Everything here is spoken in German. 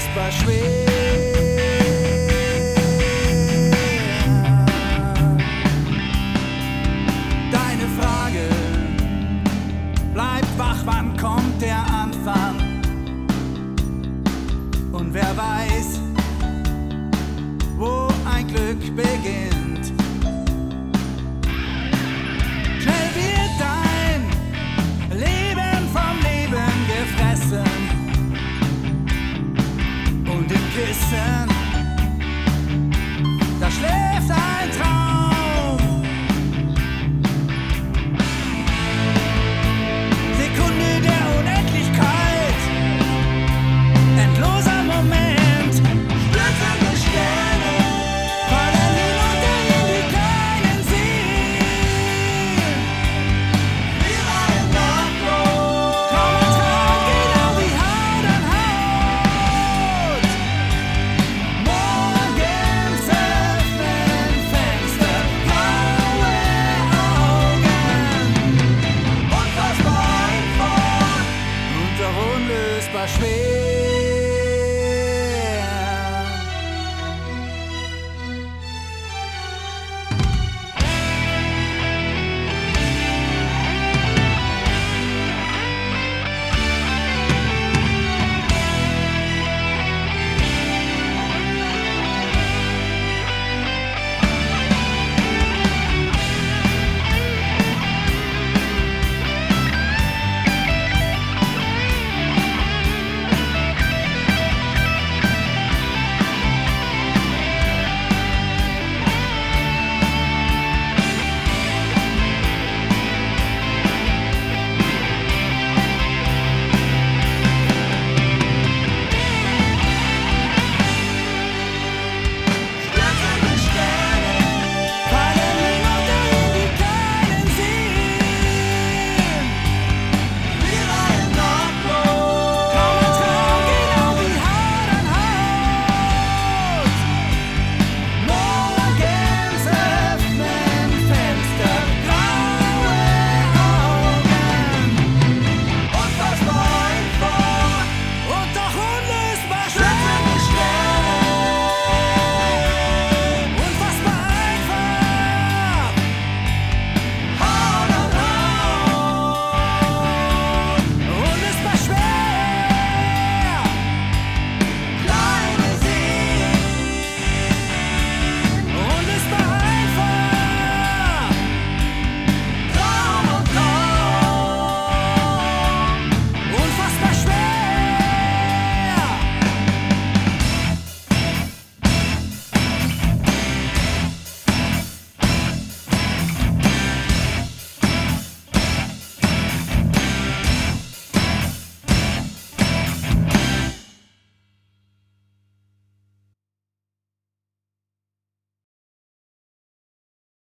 unlösbar schwer. Deine Frage bleibt wach, wann kommt der Anfang? Und wer weiß, wo ein Glück beginnt. Schnell wird dein Leben vom Leben gefressen. Und im Kissen, da schläft ein Traum. Sekunde der Unendlichkeit, endloser Moment, stürzende Sterne fallen hinunter in die kleinen Seen. Wir waren nacktlos, Traumatrat genau wie Haut an Haut. Morgens öffnen Fenster, blaue Augen, unfassbar einfach und doch unlösbar schwer.